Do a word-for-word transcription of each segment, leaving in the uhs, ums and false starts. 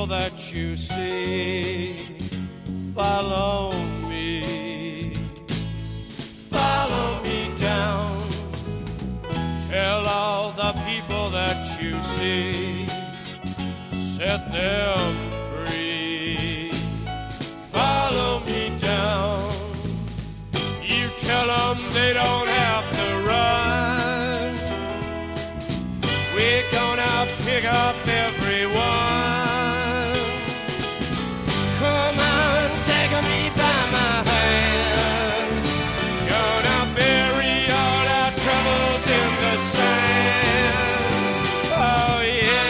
people that you see. Follow me, follow me down. Tell all the people that you see, set them free. Follow me down. You tell them they don't have to run. We're gonna pick up everyone. Come on, take me by my hand. Gonna bury all our troubles in the sand. Oh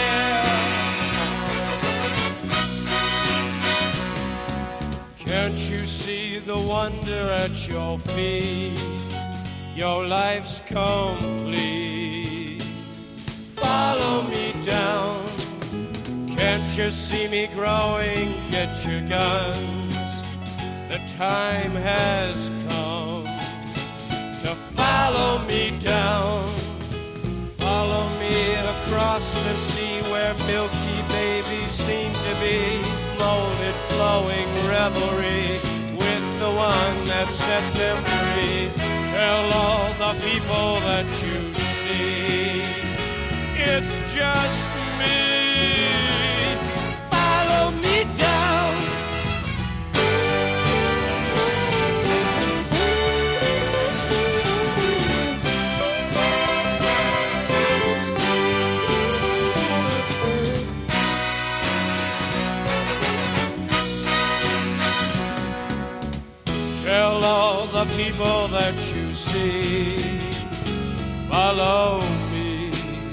yeah. Can't you see the wonder at your feet? Your life's complete. Follow me down. Can't you see me growing? Get your guns. The time has come to follow me down. Follow me across the sea where milky babies seem to be molded, flowing revelry with the one that set them free. Tell all the people that you see, it's just me. Follow me down. Tell all the people that you see, follow me,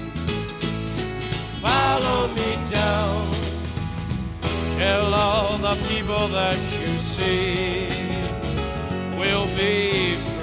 follow me down. Tell all the people that you see, we'll be